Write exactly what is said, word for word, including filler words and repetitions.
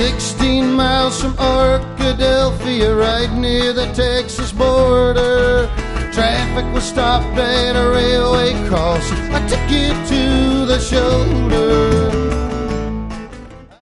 Sixteen miles from Arkadelphia, right near the Texas border. Traffic was stopped at a railway crossing. I took it to the shoulder.